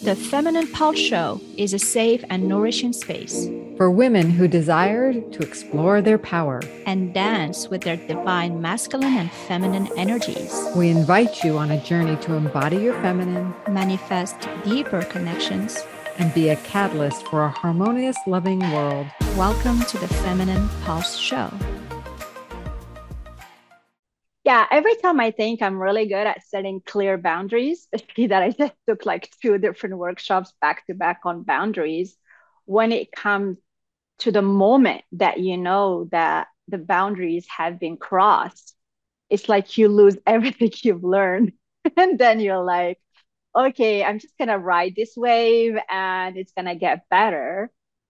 The Feminine Pulse Show is a safe and nourishing space for women who desire to explore their power and dance with their divine masculine and feminine energies. We invite you on a journey to embody your feminine, manifest deeper connections, and be a catalyst for a harmonious, loving world. Welcome to the Feminine Pulse Show. Yeah, every time I think I'm really good at setting clear boundaries, especially that I just took like 2 different workshops back to back on boundaries, when it comes to the moment that you know that the boundaries have been crossed, it's like you lose everything you've learned. And then you're like, okay, I'm just gonna ride this wave and it's gonna get better.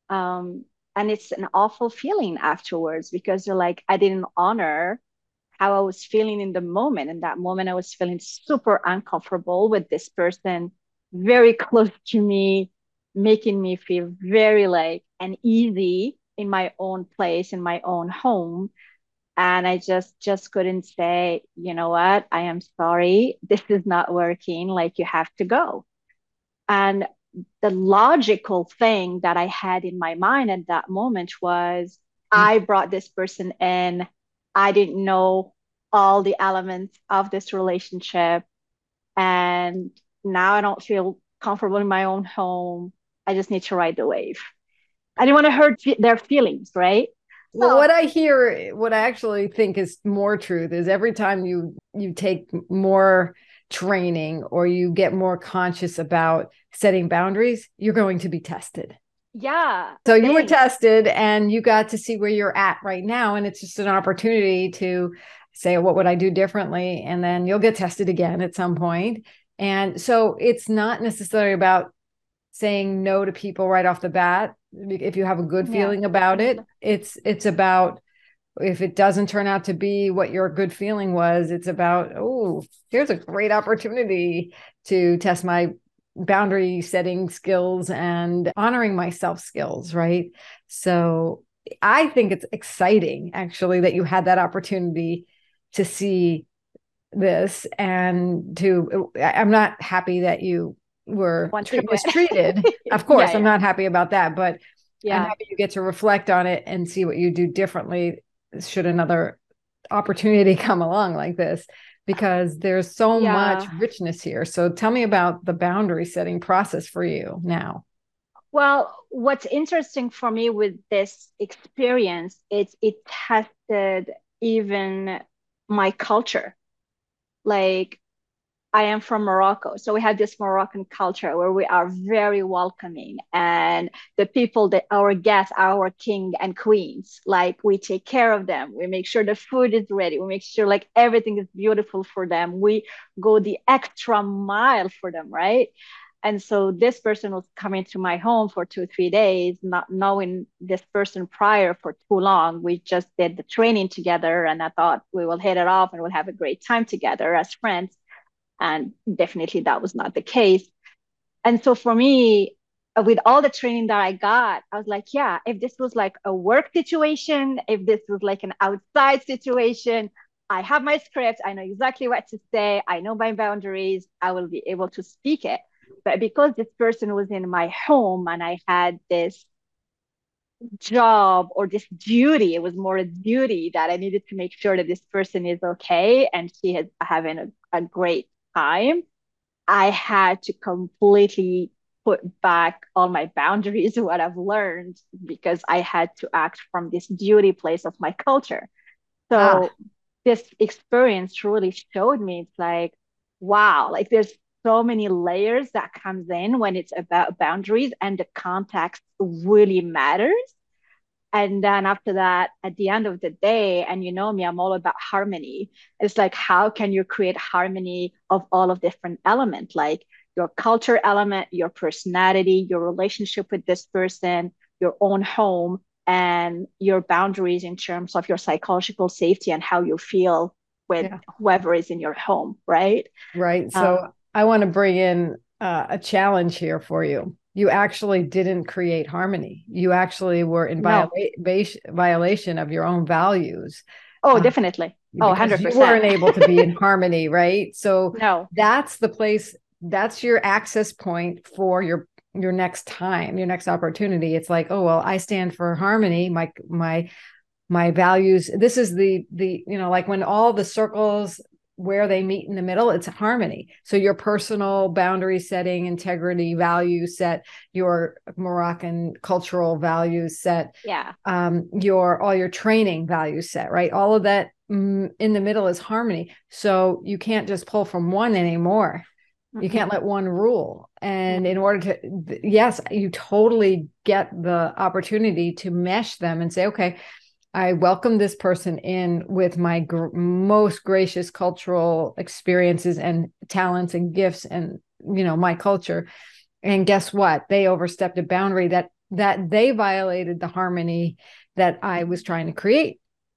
And it's an awful feeling afterwards because you're like, I didn't honor how I was feeling in the moment. In that moment, I was feeling super uncomfortable with this person very close to me, making me feel very like uneasy in my own place, in my own home. And I just couldn't say, you know what, I am sorry, this is not working, like you have to go. And the logical thing that I had in my mind at that moment was I brought this person in. I didn't know all the elements of this relationship. And now I don't feel comfortable in my own home. I just need to ride the wave. I didn't want to hurt their feelings, right? Well, what I actually think is more truth is every time you take more training or you get more conscious about setting boundaries, you're going to be tested. Yeah. So you were tested and you got to see where you're at right now. And it's just an opportunity to say, what would I do differently? And then you'll get tested again at some point. And so it's not necessarily about saying no to people right off the bat. If you have a good feeling about it, it's about, if it doesn't turn out to be what your good feeling was, it's about, oh, here's a great opportunity to test my boundary setting skills and honoring myself skills, right? So I think it's exciting, actually, that you had that opportunity to see this and I'm not happy that you were mistreated. Of course, I'm not happy about that, but I'm happy you get to reflect on it and see what you do differently should another opportunity come along like this, because there's so much richness here. So tell me about the boundary setting process for you now. Well, what's interesting for me with this experience is it tested even my culture. Like, I am from Morocco. So we have this Moroccan culture where we are very welcoming, and the people that our guests, our king and queens, like we take care of them. We make sure the food is ready. We make sure like everything is beautiful for them. We go the extra mile for them, right? And so this person was coming to my home for 2, 3 days, not knowing this person prior for too long. We just did the training together, and I thought we will hit it off and we'll have a great time together as friends. And definitely that was not the case. And so for me, with all the training that I got, I was like, yeah, if this was like a work situation, if this was like an outside situation, I have my script. I know exactly what to say. I know my boundaries. I will be able to speak it. But because this person was in my home and I had this job or this duty, it was more a duty that I needed to make sure that this person is okay and she is having a great time. I had to completely put back all my boundaries, what I've learned, because I had to act from this duty place of my culture. So this experience really showed me, it's like, wow, like there's so many layers that comes in when it's about boundaries, and the context really matters. And then after that, at the end of the day, and you know me, I'm all about harmony. It's like, how can you create harmony of all of different elements, like your culture element, your personality, your relationship with this person, your own home, and your boundaries in terms of your psychological safety and how you feel with whoever is in your home, right? Right. So I want to bring in a challenge here for you. You actually didn't create harmony. You actually were in violation of your own values. Oh, definitely. Oh, 100%. You weren't able to be in harmony, right? So that's the place that's your access point for your next time, your next opportunity. It's like, oh, well, I stand for harmony. My values. This is the like when all the circles where they meet in the middle, it's harmony. So your personal boundary setting, integrity, value set, your Moroccan cultural values set, your training value set, right? All of that in the middle is harmony. So you can't just pull from one anymore. You can't let one rule. And in order to, yes, you totally get the opportunity to mesh them and say, okay, I welcome this person in with my most gracious cultural experiences and talents and gifts and, my culture. And guess what? They overstepped a boundary that they violated the harmony that I was trying to create.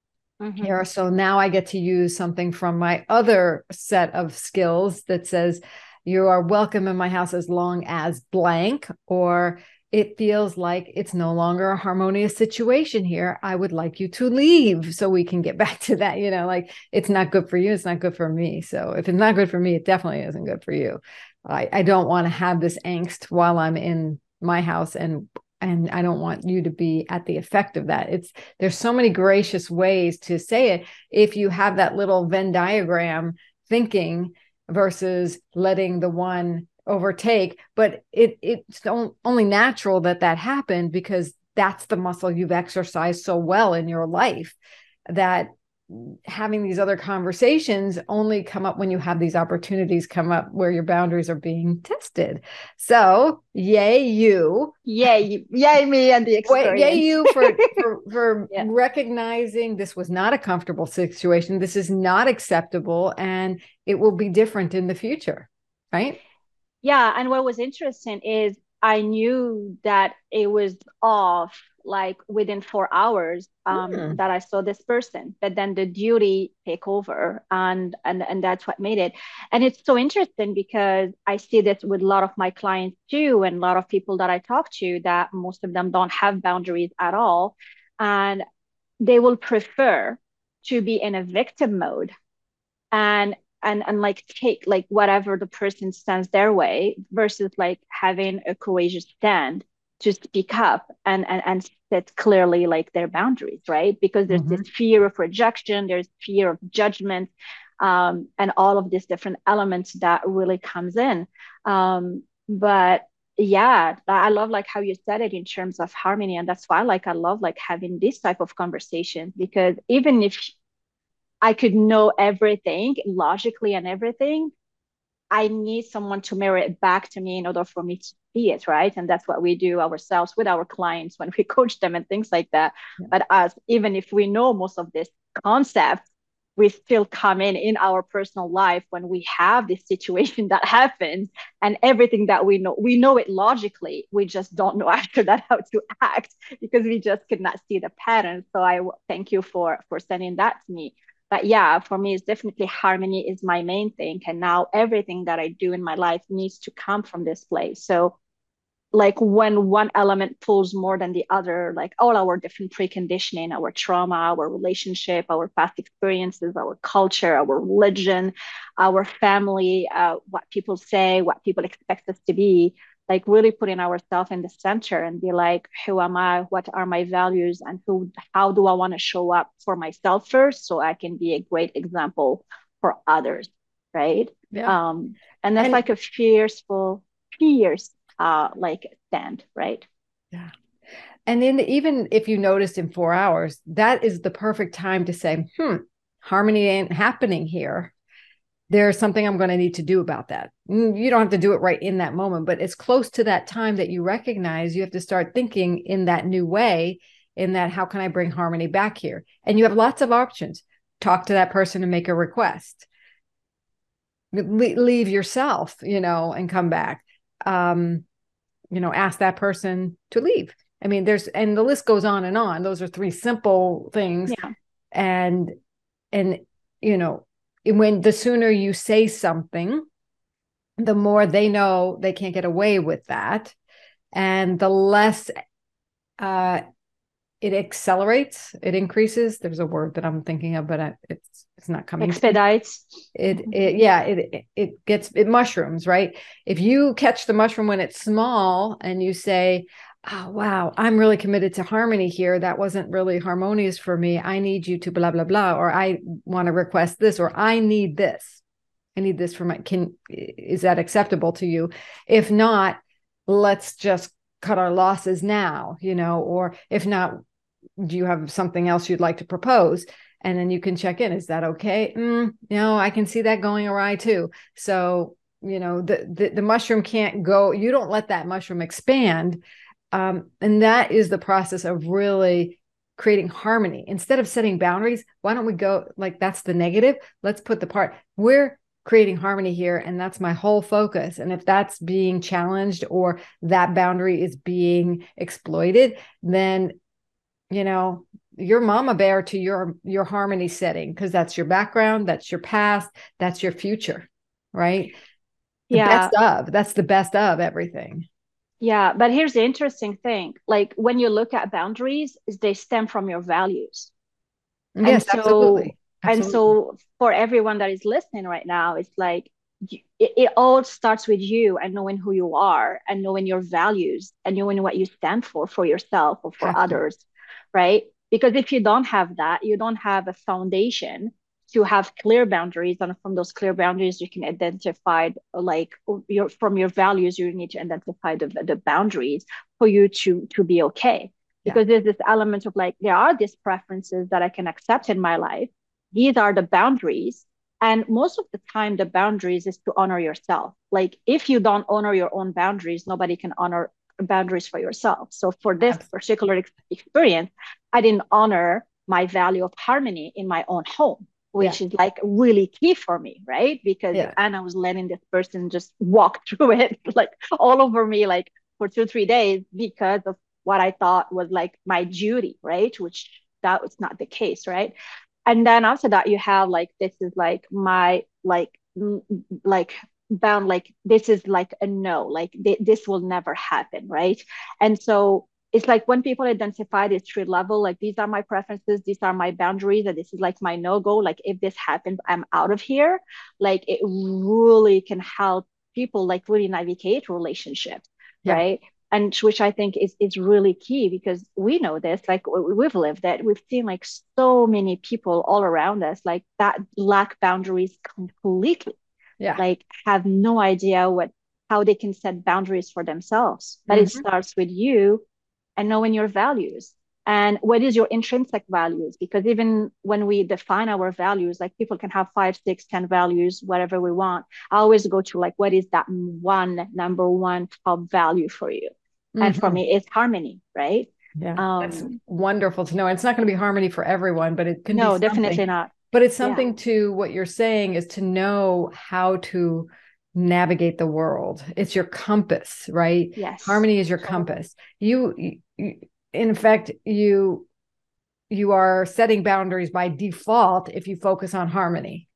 Here. So now I get to use something from my other set of skills that says, you are welcome in my house as long as blank, or it feels like it's no longer a harmonious situation here. I would like you to leave so we can get back to that. Like, it's not good for you. It's not good for me. So if it's not good for me, it definitely isn't good for you. I don't want to have this angst while I'm in my house, and I don't want you to be at the effect of that. There's so many gracious ways to say it. If you have that little Venn diagram thinking versus letting the one overtake, but it's only natural that happened because that's the muscle you've exercised so well in your life, that having these other conversations only come up when you have these opportunities come up where your boundaries are being tested. So yay you. Yay me and the experience. Yay you for recognizing this was not a comfortable situation. This is not acceptable, and it will be different in the future, right? Yeah. And what was interesting is I knew that it was off like within 4 hours that I saw this person, but then the duty take over, and that's what made it. And it's so interesting because I see this with a lot of my clients too, and a lot of people that I talk to, that most of them don't have boundaries at all, and they will prefer to be in a victim mode and like take like whatever the person stands their way, versus like having a courageous stand to speak up and set clearly like their boundaries, right? Because there's this fear of rejection, there's fear of judgment, and all of these different elements that really comes in. But yeah, I love like how you said it in terms of harmony, and that's why like I love like having this type of conversations, because even if I could know everything logically and everything, I need someone to mirror it back to me in order for me to see it, right? And that's what we do ourselves with our clients when we coach them and things like that. Yeah. But us, even if we know most of this concept, we still come in our personal life when we have this situation that happens, and everything that we know it logically. We just don't know after that how to act because we just could not see the pattern. So I thank you for sending that to me. But yeah, for me, it's definitely harmony is my main thing. And now everything that I do in my life needs to come from this place. So like when one element pulls more than the other, like all our different preconditioning, our trauma, our relationship, our past experiences, our culture, our religion, our family, what people say, what people expect us to be, like really putting ourselves in the center and be like, who am I? What are my values? And how do I want to show up for myself first so I can be a great example for others, right? Yeah. And that's like a fierce like stand, right? Yeah. And then even if you noticed in 4 hours, that is the perfect time to say, harmony ain't happening here. There's something I'm going to need to do about that. You don't have to do it right in that moment, but it's close to that time that you recognize you have to start thinking in that new way, in that, how can I bring harmony back here? And you have lots of options. Talk to that person and make a request. Leave yourself, and come back. Ask that person to leave. I mean, and the list goes on and on. Those are 3 simple things. Yeah. And when the sooner you say something, the more they know they can't get away with that. And the less it accelerates, it increases. There's a word that I'm thinking of, but it's not coming. Expedites. It mushrooms, right? If you catch the mushroom when it's small and you say, oh, wow, I'm really committed to harmony here. That wasn't really harmonious for me. I need you to blah, blah, blah, or I want to request this, or I need this. I need this for is that acceptable to you? If not, let's just cut our losses now, or if not, do you have something else you'd like to propose? And then you can check in. Is that okay? I can see that going awry too. So, the mushroom can't go, you don't let that mushroom expand. And that is the process of really creating harmony. Instead of setting boundaries, why don't we go like, that's the negative. Let's put the part, we're creating harmony here. And that's my whole focus. And if that's being challenged or that boundary is being exploited, then, you're mama bear to your harmony setting, because that's your background, that's your past, that's your future, right? That's the best of everything. Yeah. But here's the interesting thing. Like when you look at boundaries, they stem from your values. Yes, absolutely. And so for everyone that is listening right now, it's like, it all starts with you and knowing who you are and knowing your values and knowing what you stand for yourself or for others, right? Because if you don't have that, you don't have a foundation to have clear boundaries. And from those clear boundaries, you can identify from your values, you need to identify the boundaries for you to be okay. Because there's this element of like, there are these preferences that I can accept in my life. These are the boundaries. And most of the time, the boundaries is to honor yourself. Like if you don't honor your own boundaries, nobody can honor boundaries for yourself. So for this particular experience, I didn't honor my value of harmony in my own home, which is like really key for me, right? Because and I was letting this person just walk through it like all over me, like for 2-3 days, because of what I thought was like my duty, right? Which that was not the case, right? And then after that, you have like, this is like my bound, like this is like a no, like this will never happen, right? And so it's like when people identify this 3 level, like these are my preferences, these are my boundaries, and this is like my no-go, like if this happens, I'm out of here. Like it really can help people like really navigate relationships, right? And which I think is really key, because we know this, like we've lived it. We've seen like so many people all around us, like that lack boundaries completely, like have no idea how they can set boundaries for themselves. But it starts with you and knowing your values and what is your intrinsic values. Because even when we define our values, like people can have 5, 6, 10 values, whatever we want. I always go to like, what is that number one top value for you? And for me, it's harmony, right? That's wonderful to know. It's not going to be harmony for everyone, but it can be something. Definitely not. But it's something to what you're saying is to know how to navigate the world. It's your compass, right? Yes. Harmony is your compass. You in fact, you are setting boundaries by default if you focus on harmony.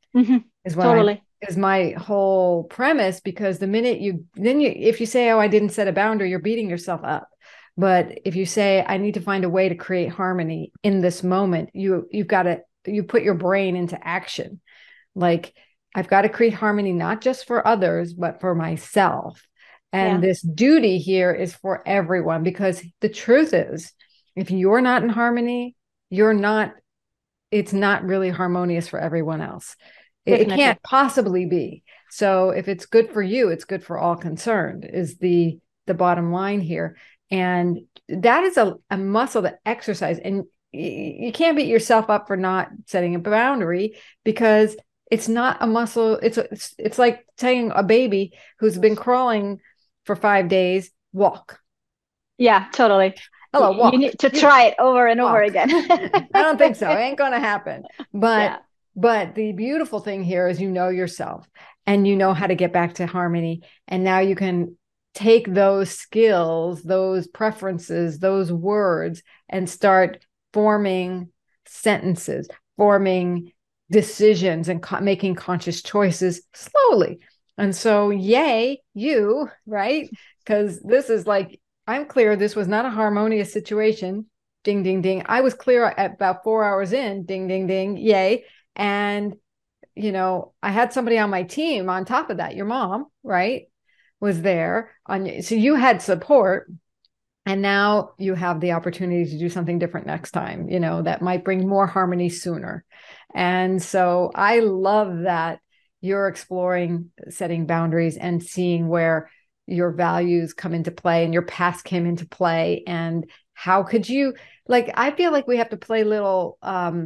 Is my whole premise, because the minute if you say, oh, I didn't set a boundary, you're beating yourself up. But if you say, I need to find a way to create harmony in this moment, you put your brain into action. Like, I've got to create harmony, not just for others, but for myself. And this duty here is for everyone, because the truth is, if you're not in harmony, it's not really harmonious for everyone else. It can't possibly be. So if it's good for you, it's good for all concerned, is the bottom line here. And that is a muscle to exercise. And you can't beat yourself up for not setting a boundary, because it's not a muscle. It's like telling a baby who's been crawling for 5 days, walk. Yeah, totally. Hello, walk. You need to try it over and over again. I don't think so. It ain't going to happen. But the beautiful thing here is you know yourself and you know how to get back to harmony. And now you can take those skills, those preferences, those words, and start forming sentences, forming decisions, and making conscious choices slowly. And so, yay, you, right? Because this is like, I'm clear this was not a harmonious situation ding, ding, ding. I was clear at about 4 hours in, ding, ding, ding, yay. And, I had somebody on my team on top of that. Your mom, right, was there so you had support. And now you have the opportunity to do something different next time, that might bring more harmony sooner. And so I love that you're exploring setting boundaries and seeing where your values come into play and your past came into play. And how could you, I feel like we have to play little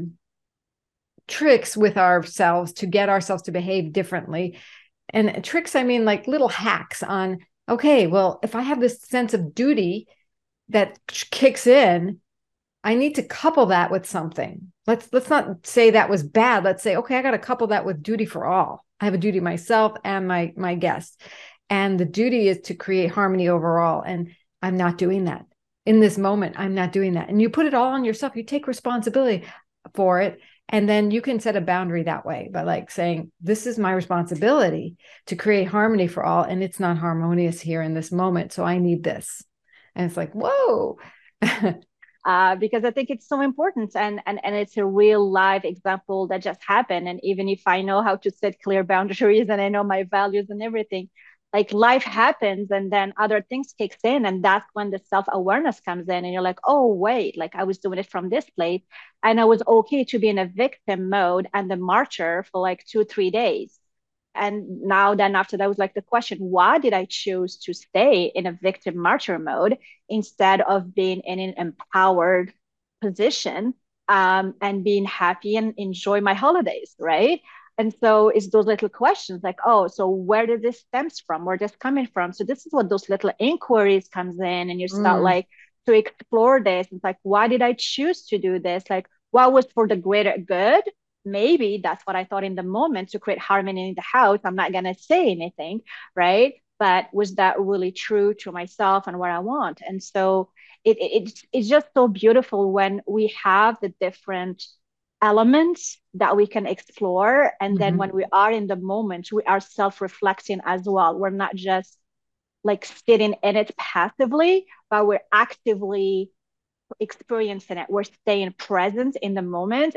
tricks with ourselves to get ourselves to behave differently. And tricks, I mean, like little hacks on, okay, well, if I have this sense of duty that kicks in, I need to couple that with something. Let's not say that was bad. Let's say, okay, I got to couple that with duty for all. I have a duty myself and my guests. And the duty is to create harmony overall. And I'm not doing that. In this moment, I'm not doing that. And you put it all on yourself. You take responsibility for it. And then you can set a boundary that way by saying, this is my responsibility to create harmony for all. And it's not harmonious here in this moment. So I need this. And it's like, whoa. Because I think it's so important, and it's a real live example that just happened. And even if I know how to set clear boundaries and I know my values and everything, life happens and then other things kicks in, and that's when the self-awareness comes in, and you're like, oh wait, I was doing it from this place, and I was okay to be in a victim mode and the martyr for 2-3 days. And now then after that was the question, why did I choose to stay in a victim martyr mode instead of being in an empowered position, and being happy and enjoy my holidays, right? And so it's those little questions oh, so where did this stems from? Where this coming from? So this is what those little inquiries comes in, and you start to explore this. It's why did I choose to do this? What was for the greater good? Maybe that's what I thought in the moment to create harmony in the house. I'm not going to say anything, right? But was that really true to myself and what I want? And so it's just so beautiful when we have the different elements that we can explore. And then when we are in the moment, we are self-reflecting as well. We're not just sitting in it passively, but we're actively experiencing it. We're staying present in the moment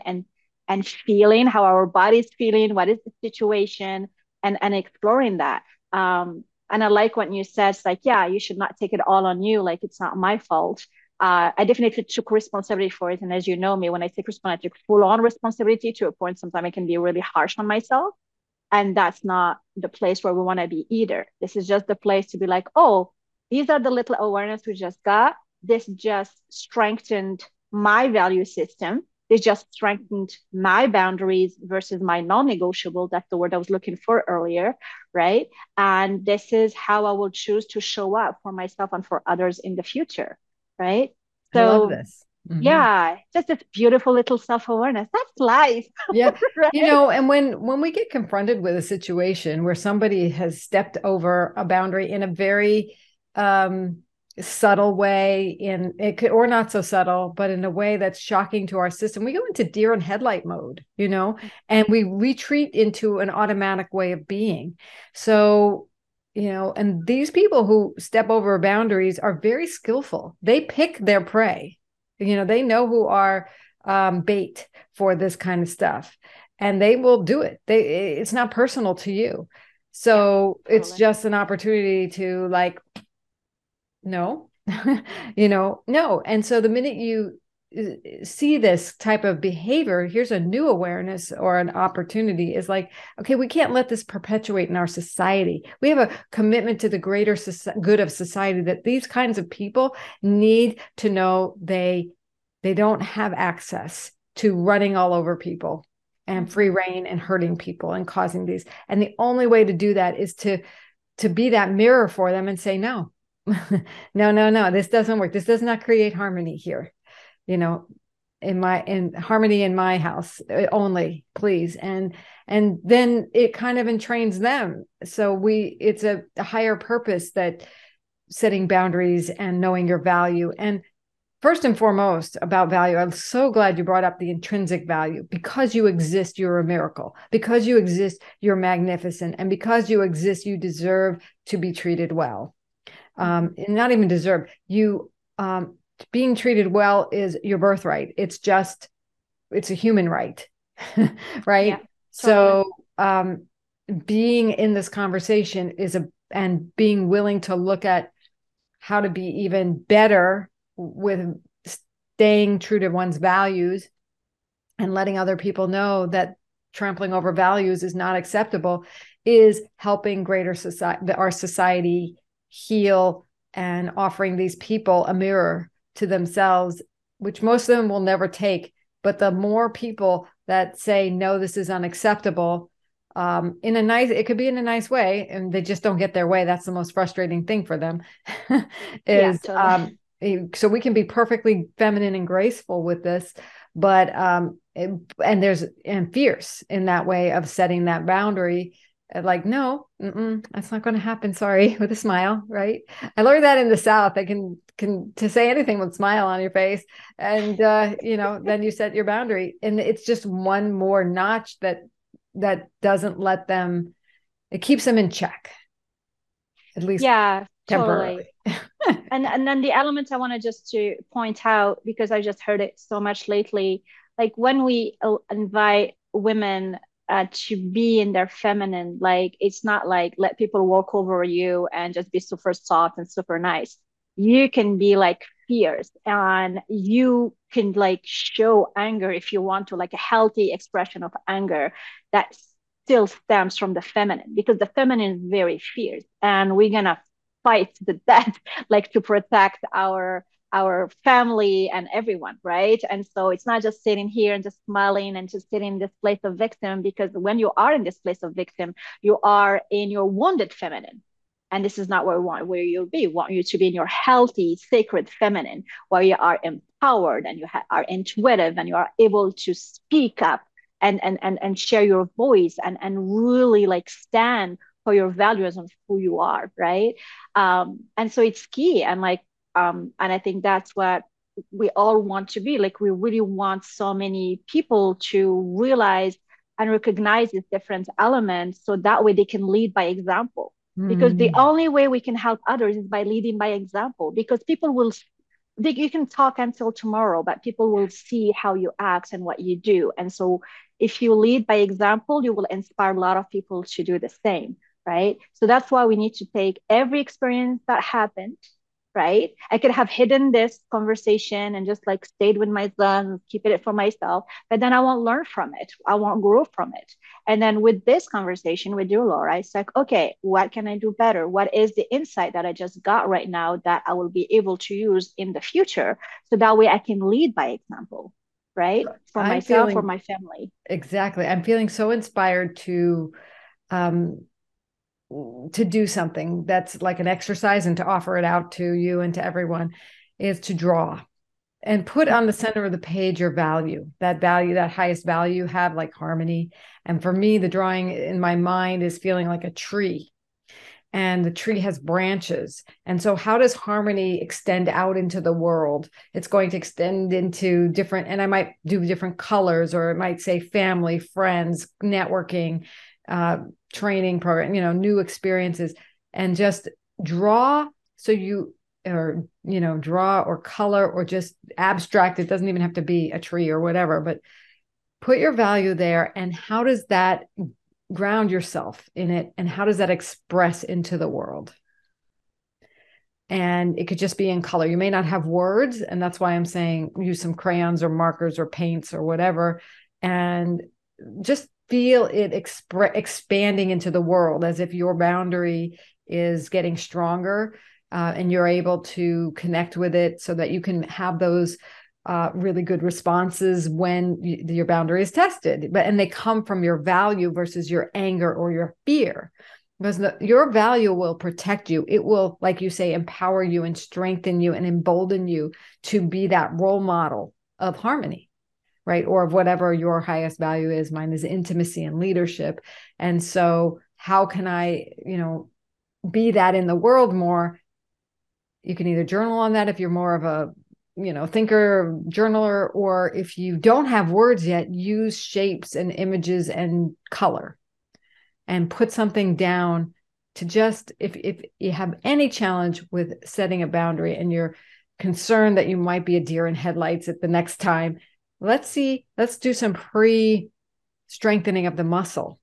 and feeling how our body's feeling, what is the situation, and exploring that. And I like what you said, it's yeah, you should not take it all on you. It's not my fault. I definitely took responsibility for it. And as you know me, when I take responsibility, I took full on responsibility to a point. Sometimes I can be really harsh on myself. And that's not the place where we want to be either. This is just the place to be oh, these are the little awareness we just got. This just strengthened my value system. This just strengthened my boundaries versus my non-negotiable. That's the word I was looking for earlier, right? And this is how I will choose to show up for myself and for others in the future, right? So, I love this. Yeah, just this beautiful little self-awareness. That's life. Yeah. Right? And when we get confronted with a situation where somebody has stepped over a boundary in a very subtle way, or not so subtle, but in a way that's shocking to our system, we go into deer in headlight mode, and we retreat into an automatic way of being. So, and these people who step over boundaries are very skillful. They pick their prey. They know who are bait for this kind of stuff, and they will do it. It's not personal to you. So it's just an opportunity to no, no. And so the minute you see this type of behavior, here's a new awareness or an opportunity is okay, we can't let this perpetuate in our society. We have a commitment to the greater good of society that these kinds of people need to know they don't have access to running all over people and free reign and hurting people and causing these. And the only way to do that is to be that mirror for them and say, no, no, this doesn't work. This does not create harmony here. In harmony in my house only, please. And then it kind of entrains them. So it's a higher purpose that setting boundaries and knowing your value. And first and foremost about value, I'm so glad you brought up the intrinsic value. Because you exist, you're a miracle. Because you exist, you're magnificent. And because you exist, you deserve to be treated well. Not even deserve. You being treated well is your birthright. It's a human right. Right. Yeah, totally. So, being in this conversation and being willing to look at how to be even better with staying true to one's values and letting other people know that trampling over values is not acceptable is helping our society heal, and offering these people a mirror to themselves, which most of them will never take. But the more people that say, no, this is unacceptable, it could be in a nice way, and they just don't get their way. That's the most frustrating thing for them. Yeah, is totally. So we can be perfectly feminine and graceful with this, but and there's fierce in that way of setting that boundary. Like, no, that's not going to happen. Sorry, with a smile, right? I learned that in the South. They can to say anything with a smile on your face, and then you set your boundary, and it's just one more notch that doesn't let them. It keeps them in check, at least Yeah, temporarily. totally. And then the element I wanted just to point out, because I just heard it so much lately, like when we invite women to be in their feminine, like it's not like let people walk over you and just be super soft and super nice. You can be like fierce, and you can like show anger if you want to, like a healthy expression of anger that still stems from the feminine, because the feminine is very fierce, and we're gonna fight to the death like to protect our family and everyone, right? And so it's not just sitting here and just smiling and just sitting in this place of victim, because when you are in this place of victim, you are in your wounded feminine. And this is not where we want where you'll be. We want you to be in your healthy, sacred feminine, where you are empowered and you are intuitive and you are able to speak up and share your voice and really like stand for your values and who you are, right? And so it's key. And I think that's what we all want to be. Like, we really want so many people to realize and recognize these different elements, so that way they can lead by example. Because the Mm. only way we can help others is by leading by example. Because people will, you can talk until tomorrow, but people will see how you act and what you do. And so if you lead by example, you will inspire a lot of people to do the same, right? So that's why we need to take every experience that happened, right? I could have hidden this conversation and just like stayed with my son, keeping it for myself, but then I won't learn from it. I won't grow from it. And then with this conversation with you, Laura, it's like, okay, what can I do better? What is the insight that I just got right now that I will be able to use in the future? So that way I can lead by example, right? For I'm myself or feeling my family. exactly. I'm feeling so inspired um, to do something that's like an exercise, and to offer it out to you and to everyone, is to draw and put on the center of the page your value, that highest value you have, like harmony. And for me, the drawing in my mind is feeling like a tree, and the tree has branches. And so how does harmony extend out into the world? It's going to extend into different, and I might do different colors, or it might say family, friends, networking, training program, new experiences, and just draw. So draw or color or just abstract. It doesn't even have to be a tree or whatever, but put your value there. And how does that ground yourself in it? And how does that express into the world? And it could just be in color. You may not have words. And that's why I'm saying use some crayons or markers or paints or whatever. And just feel it expanding into the world, as if your boundary is getting stronger, and you're able to connect with it, so that you can have those really good responses when your boundary is tested. And they come from your value versus your anger or your fear. Because your value will protect you. It will, like you say, empower you and strengthen you and embolden you to be that role model of harmony, right? Or of whatever your highest value is. Mine is intimacy and leadership. And so how can I, be that in the world more? You can either journal on that if you're more of a, thinker, journaler, or if you don't have words yet, use shapes and images and color, and put something down to just, if you have any challenge with setting a boundary and you're concerned that you might be a deer in headlights at the next time, let's do some pre-strengthening of the muscle.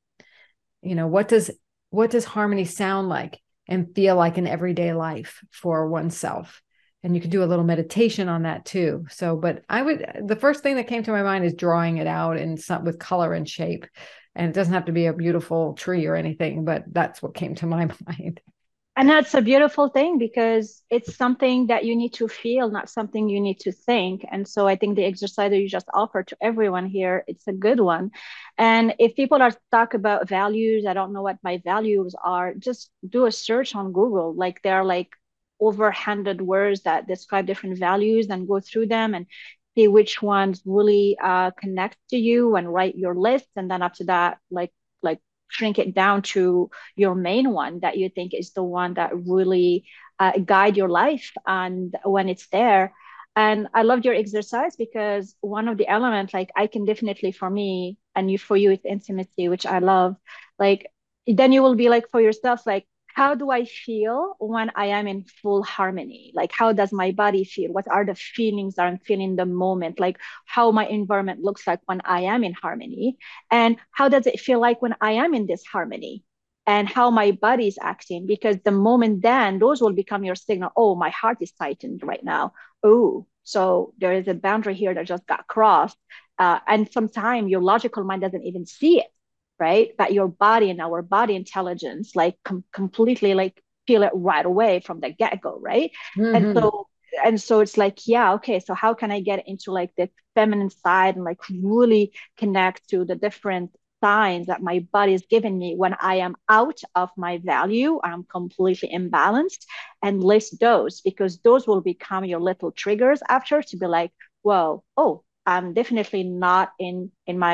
What does harmony sound like and feel like in everyday life for oneself? And you can do a little meditation on that too. So, but the first thing that came to my mind is drawing it out with color and shape. And it doesn't have to be a beautiful tree or anything, but that's what came to my mind. And that's a beautiful thing because it's something that you need to feel, not something you need to think. And so I think the exercise that you just offered to everyone here, it's a good one. And if people are stuck about values, I don't know what my values are, just do a search on Google. Like there are like over 100 words that describe different values, and go through them and see which ones really connect to you and write your list. And then after that, like shrink it down to your main one that you think is the one that really guide your life and when it's there. And I loved your exercise because one of the elements, like I can definitely, for me and for you it's intimacy, which I love. Like then you will be like for yourself, like how do I feel when I am in full harmony? Like, how does my body feel? What are the feelings that I'm feeling in the moment? Like, how my environment looks like when I am in harmony? And how does it feel like when I am in this harmony? And how my body is acting? Because the moment then, those will become your signal. Oh, my heart is tightened right now. Oh, so there is a boundary here that just got crossed. And sometimes your logical mind doesn't even see it, right? But your body and our body intelligence like completely like feel it right away from the get-go, right? Mm-hmm. And so it's like, yeah, okay, so how can I get into like the feminine side and like really connect to the different signs that my body is giving me when I am out of my value, I'm completely imbalanced, and list those, because those will become your little triggers after to be like, whoa, oh, I'm definitely not in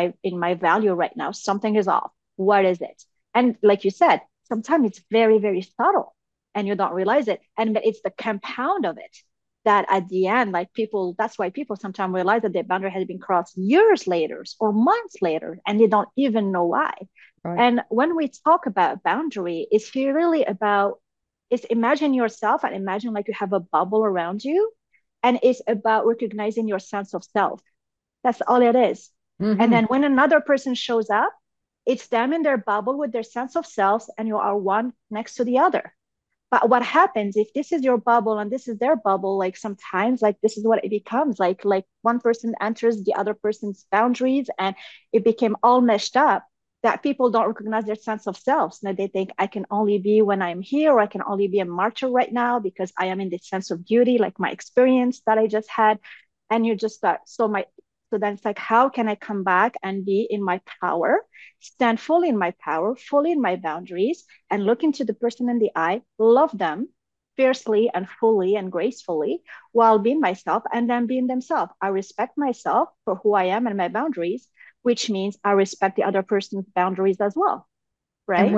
my value right now. Something is off. What is it? And like you said, sometimes it's very, very subtle and you don't realize it. And it's the compound of it that at the end, like people, that's why people sometimes realize that their boundary has been crossed years later or months later, and they don't even know why. Right. And when we talk about boundary, it's really about, it's imagine yourself and imagine like you have a bubble around you, and it's about recognizing your sense of self. That's all it is. Mm-hmm. And then when another person shows up, it's them in their bubble with their sense of self, and you are one next to the other. But what happens if this is your bubble and this is their bubble? Like sometimes, like this is what it becomes. Like one person enters the other person's boundaries, and it became all meshed up. That people don't recognize their sense of self. Now they think I can only be when I'm here, or I can only be a martyr right now because I am in this sense of duty, like my experience that I just had. And you just start. So then it's like, how can I come back and be in my power, stand fully in my power, fully in my boundaries, and look into the person in the eye, love them fiercely and fully and gracefully while being myself and then being themselves. I respect myself for who I am and my boundaries, which means I respect the other person's boundaries as well. Right.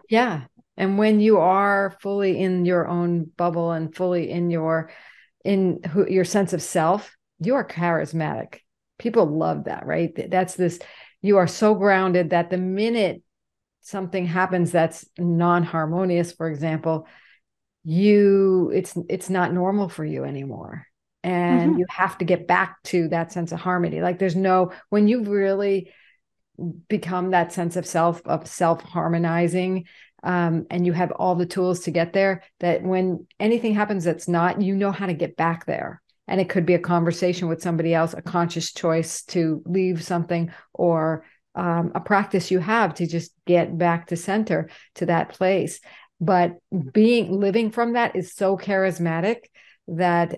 And when you are fully in your own bubble and fully in your sense of self, you are charismatic. People love that, right? That's this, you are so grounded that the minute something happens that's non-harmonious, for example, it's not normal for you anymore. And you have to get back to that sense of harmony. Like when you've really become that sense of self-harmonizing, and you have all the tools to get there, that when anything happens that's not, you know how to get back there. And it could be a conversation with somebody else, a conscious choice to leave something, or a practice you have to just get back to center, to that place. But living from that is so charismatic that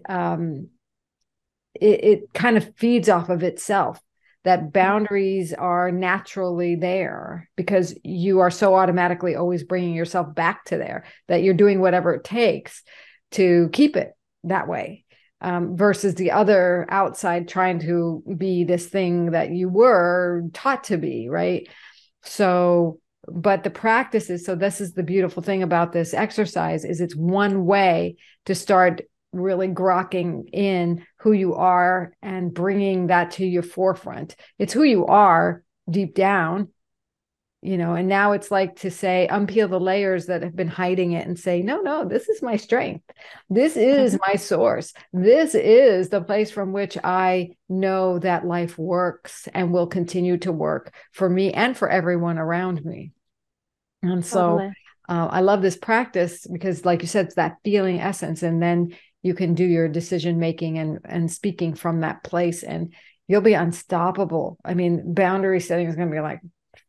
it kind of feeds off of itself. That boundaries are naturally there because you are so automatically always bringing yourself back to there, that you're doing whatever it takes to keep it that way. Versus the other outside trying to be this thing that you were taught to be, right? So, but the practice is, so this is the beautiful thing about this exercise, is it's one way to start really grokking in who you are and bringing that to your forefront. It's who you are deep down, and now it's like to say, unpeel the layers that have been hiding it and say, no, this is my strength. This is my source. This is the place from which I know that life works and will continue to work for me and for everyone around me. And so I love this practice because, like you said, it's that feeling essence. And then you can do your decision making and speaking from that place, and you'll be unstoppable. I mean, boundary setting is going to be like,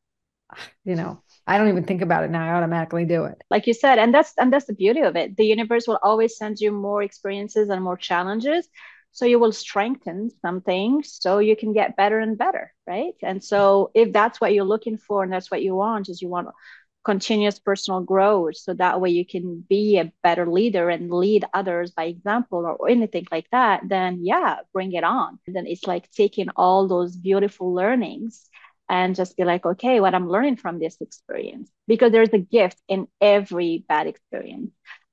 I don't even think about it now. I automatically do it. Like you said, and that's the beauty of it. The universe will always send you more experiences and more challenges. So you will strengthen something so you can get better and better, right? And so if that's what you're looking for and that's what you want, is you want continuous personal growth, so that way you can be a better leader and lead others by example or anything like that, then yeah, bring it on. And then it's like taking all those beautiful learnings and just be like, okay, what I'm learning from this experience, because there's a gift in every bad experience.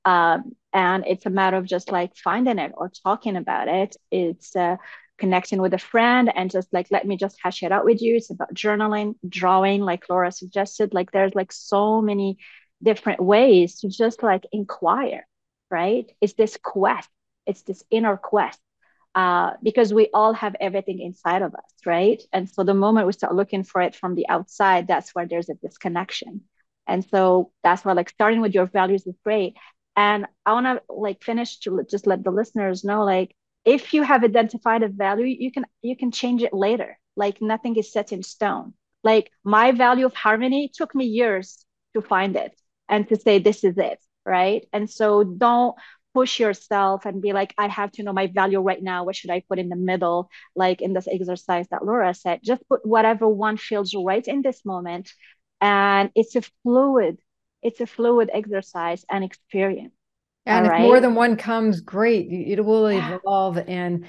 And it's a matter of just like finding it or talking about it. It's connecting with a friend and just like, let me just hash it out with you. It's about journaling, drawing, like Laura suggested. Like there's like so many different ways to just like inquire, right? It's this quest, it's this inner quest, because we all have everything inside of us, right? And so the moment we start looking for it from the outside, that's where there's a disconnection. And so that's why like starting with your values is great. And I want to like finish to just let the listeners know, like, if you have identified a value, you can change it later. Like nothing is set in stone. Like my value of harmony took me years to find it and to say, this is it. Right. And so don't push yourself and be like, I have to know my value right now. What should I put in the middle? Like in this exercise that Laura said, just put whatever one feels right in this moment. And it's a fluid exercise and experience. And if more than one comes, great. It will evolve and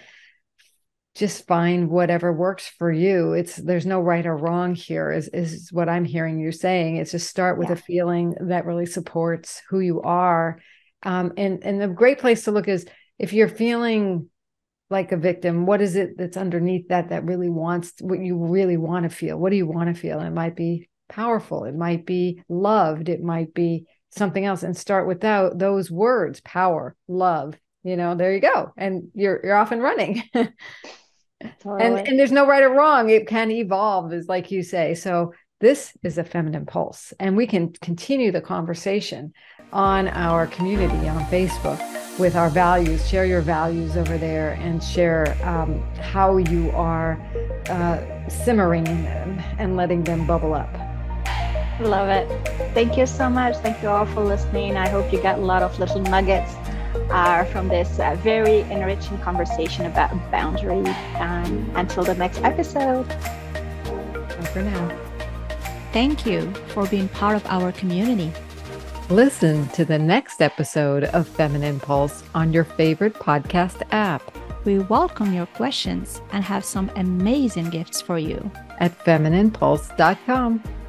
just find whatever works for you. There's no right or wrong here is what I'm hearing you saying. It's just start with a feeling that really supports who you are. And the great place to look is if you're feeling like a victim, what is it that's underneath that really wants what you really want to feel? What do you want to feel? It might be powerful. It might be loved. It might be something else, and start with those words, power, love, there you go. And you're off and running. Totally. And there's no right or wrong. It can evolve, is like you say. So this is a Feminine Pulse, and we can continue the conversation on our community on Facebook with our values. Share your values over there and share how you are simmering in them and letting them bubble up. Love it. Thank you so much. Thank you all for listening. I hope you got a lot of little nuggets from this very enriching conversation about boundaries. Until the next episode. Bye for now. Thank you for being part of our community. Listen to the next episode of Feminine Pulse on your favorite podcast app. We welcome your questions and have some amazing gifts for you at femininepulse.com.